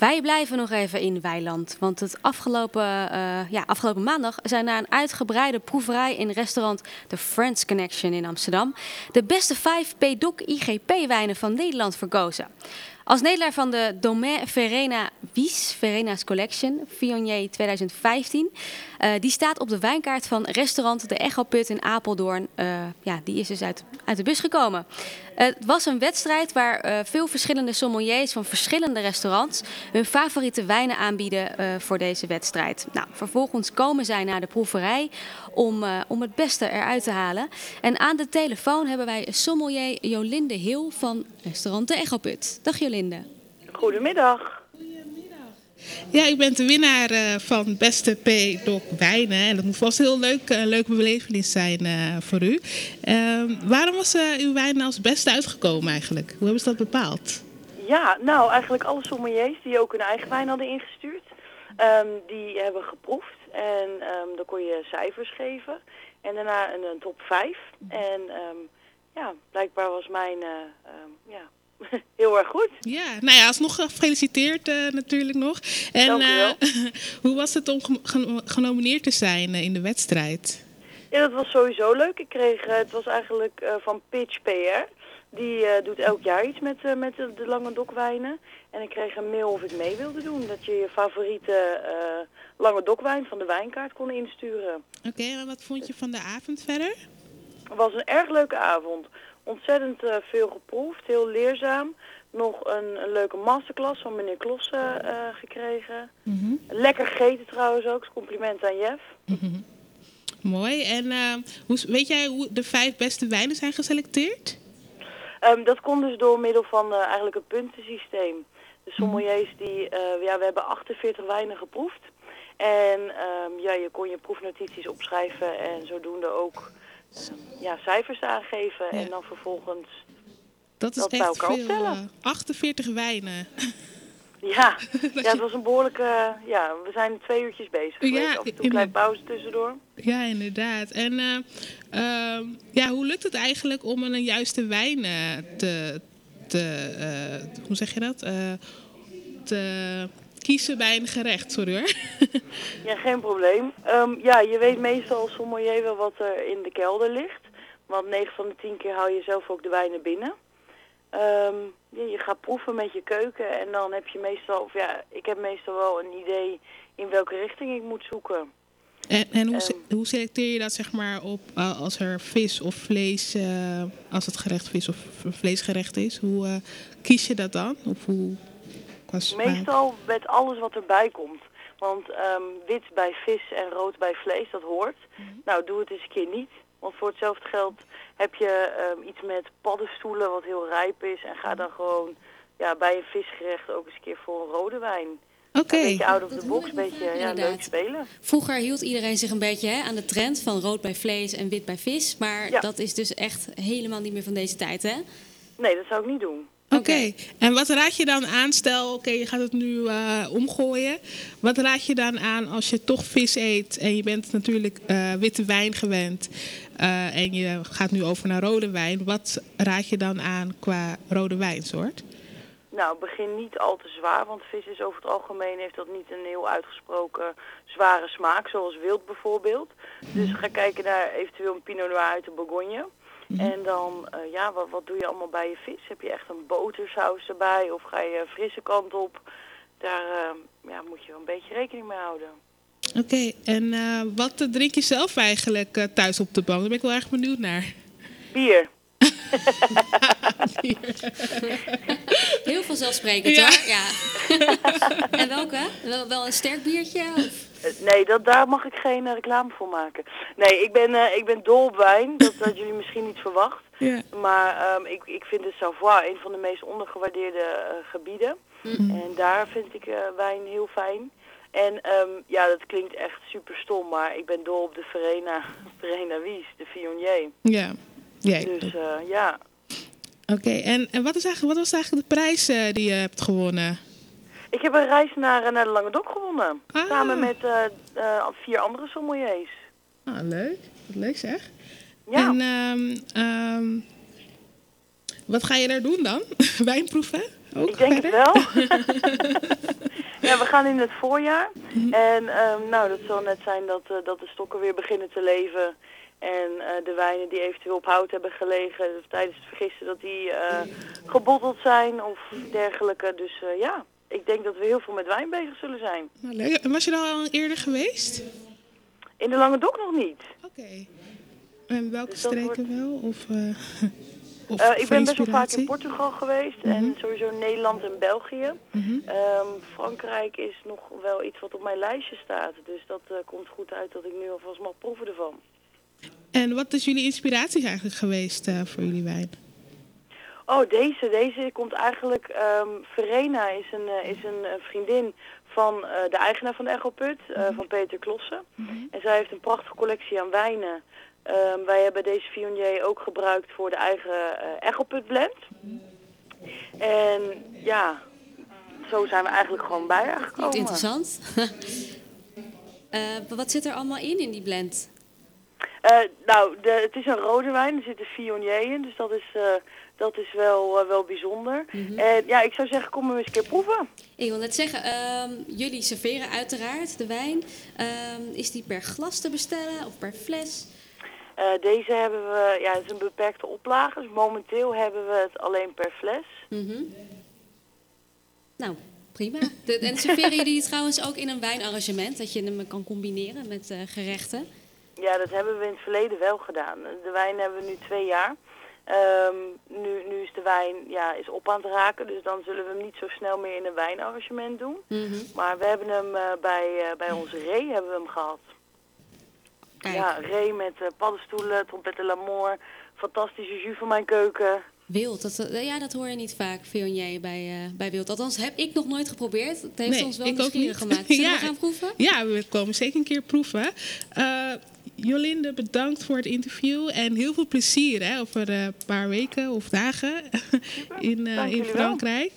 Wij blijven nog even in Weiland, want afgelopen maandag zijn naar een uitgebreide proeverij in restaurant The Friends Connection in Amsterdam de beste 5 PDOC IGP-wijnen van Nederland verkozen. Als Nederlander van de Domaine Verena Wies, Verena's Collection, Viognier 2015. Die staat op de wijnkaart van restaurant De Echoput in Apeldoorn. Die is dus uit de bus gekomen. Het was een wedstrijd waar veel verschillende sommeliers van verschillende restaurants hun favoriete wijnen aanbieden voor deze wedstrijd. Nou, vervolgens komen zij naar de proeverij om het beste eruit te halen. En aan de telefoon hebben wij sommelier Jolinde Heel van restaurant De Echoput. Dag Jolinde. Goedemiddag. Ja, ik ben de winnaar van beste PDOC wijnen. En dat moet vast heel leuke belevenis zijn voor u. Waarom was uw wijn als beste uitgekomen eigenlijk? Hoe hebben ze dat bepaald? Ja, nou eigenlijk alle sommeliers die ook hun eigen wijn hadden ingestuurd. Die hebben geproefd en dan kon je cijfers geven. En daarna een top 5. En blijkbaar was mijn heel erg goed. Ja, nou ja, alsnog gefeliciteerd natuurlijk nog. En dank u wel. Hoe was het om genomineerd te zijn in de wedstrijd? Ja, dat was sowieso leuk. Het was eigenlijk van Pitch PR. Die doet elk jaar iets met de Languedoc-wijnen. En ik kreeg een mail of ik mee wilde doen. Dat je je favoriete Languedoc-wijn van de wijnkaart kon insturen. Oké, en wat vond je van de avond verder? Het was een erg leuke avond. Ontzettend veel geproefd, heel leerzaam. Nog een leuke masterclass van meneer Klossen gekregen. Mm-hmm. Lekker gegeten trouwens ook, compliment aan Jeff. Mm-hmm. Mooi. En weet jij hoe de 5 beste wijnen zijn geselecteerd? Dat kon dus door middel van eigenlijk een puntensysteem. De sommeliers we hebben 48 wijnen geproefd. En je kon je proefnotities opschrijven en zodoende ook cijfers aangeven. Ja. En dan vervolgens dat is bij echt elkaar veel, optellen. 48 wijnen. Ja, het was een behoorlijke... we zijn 2 uurtjes bezig geweest. Af en toe een kleine pauze tussendoor. Ja, inderdaad. En hoe lukt het eigenlijk om een juiste wijn hoe zeg je dat? Te kiezen bij een gerecht, sorry hoor. Ja, geen probleem. Je weet meestal als sommelier wel wat er in de kelder ligt. Want 9 van de 10 keer hou je zelf ook de wijnen binnen. Je gaat proeven met je keuken en dan heb je meestal, ik heb meestal wel een idee in welke richting ik moet zoeken. En hoe selecteer je dat zeg maar op als er vis of vlees, als het gerecht vis of vleesgerecht is? Hoe kies je dat dan? Of hoe? Meestal met alles wat erbij komt. Want wit bij vis en rood bij vlees, dat hoort. Mm-hmm. Nou, doe het eens een keer niet. Want voor hetzelfde geld heb je iets met paddenstoelen wat heel rijp is. En ga dan gewoon bij een visgerecht ook eens een keer voor een rode wijn. Oké. Een beetje out of the box, een beetje leuk spelen. Vroeger hield iedereen zich een beetje aan de trend van rood bij vlees en wit bij vis. Maar dat is dus echt helemaal niet meer van deze tijd, hè? Nee, dat zou ik niet doen. Oké. En wat raad je dan aan? Stel, je gaat het nu omgooien. Wat raad je dan aan als je toch vis eet en je bent natuurlijk witte wijn gewend en je gaat nu over naar rode wijn. Wat raad je dan aan qua rode wijnsoort? Nou, begin niet al te zwaar, want vis is over het algemeen heeft dat niet een heel uitgesproken zware smaak, zoals wild bijvoorbeeld. Dus ga kijken naar eventueel een Pinot Noir uit de Bourgogne. En dan, wat doe je allemaal bij je vis? Heb je echt een botersaus erbij of ga je frisse kant op? Daar moet je wel een beetje rekening mee houden. Oké, en wat drink je zelf eigenlijk thuis op de bank? Daar ben ik wel erg benieuwd naar. Bier. Heel vanzelfsprekend hoor. Ja. En welke? Wel een sterk biertje? Of? Nee, daar mag ik geen reclame voor maken. Nee, ik ben dol op wijn. Dat jullie misschien niet verwacht. Yeah. Maar ik vind de Savoie een van de meest ondergewaardeerde gebieden. Mm-hmm. En daar vind ik wijn heel fijn. En dat klinkt echt super stom, maar ik ben dol op de Verena Wies, de Viognier. Ja. Yeah. Dus Oké, en wat was eigenlijk de prijs die je hebt gewonnen? Ik heb een reis naar de Languedoc gewonnen. Ah. Samen met 4 andere sommeliers. Ah, leuk. Wat leuk zeg. Ja. En wat ga je daar doen dan? Wijnproeven? Ook ik denk verder? het wel. Ja, we gaan in het voorjaar. En nou, dat zal net zijn dat de stokken weer beginnen te leven. En de wijnen die eventueel op hout hebben gelegen tijdens het vergisten, dat die gebotteld zijn of dergelijke. Dus ja, ik denk dat we heel veel met wijn bezig zullen zijn. Nou, leuk. En was je er al eerder geweest? In de Lange Dok nog niet. Oké. En welke Dus dat streken wel? Of ik ben best wel vaak in inspiratie? Portugal geweest en sowieso Nederland en België. Frankrijk is nog wel iets wat op mijn lijstje staat. Dus dat komt goed uit dat ik nu alvast mag proeven ervan. En wat is jullie inspiratie eigenlijk geweest voor jullie wijn? Oh, deze komt eigenlijk... Verena is een vriendin van de eigenaar van de Echo Put, van Peter Klossen. En zij heeft een prachtige collectie aan wijnen. Wij hebben deze Viognier ook gebruikt voor de eigen Echo Put blend. En ja, zo zijn we eigenlijk gewoon bij haar gekomen. Interessant. Wat zit er allemaal in die blend? Nou, het is een rode wijn, er zit een Viognier in, dus dat is wel bijzonder. En ja, ik zou zeggen, kom hem eens een keer proeven. Ik wil net zeggen, jullie serveren uiteraard de wijn. Is die per glas te bestellen of per fles? Deze hebben we, ja, het is een beperkte oplage, dus momenteel hebben we het alleen per fles. Nou, prima. En serveren jullie trouwens ook in een wijnarrangement, dat je hem kan combineren met gerechten? Ja, dat hebben we in het verleden wel gedaan. De wijn hebben we nu 2 jaar. Nu is de wijn is op aan het raken, dus dan zullen we hem niet zo snel meer in een wijnarrangement doen. Maar we hebben hem bij onze Ree hebben we hem gehad. Kijk. Ja, Ree met paddenstoelen, trompette l'amour, fantastische jus van mijn keuken. Wild, dat hoor je niet vaak, Viognier bij Wild. Althans, heb ik nog nooit geprobeerd. Het heeft ons wel ik ook nieuwsgierig niet. gemaakt. Zullen we gaan proeven? Ja, we komen zeker een keer proeven. Jolinde, bedankt voor het interview en heel veel plezier over een paar weken of dagen in jullie wel. Frankrijk.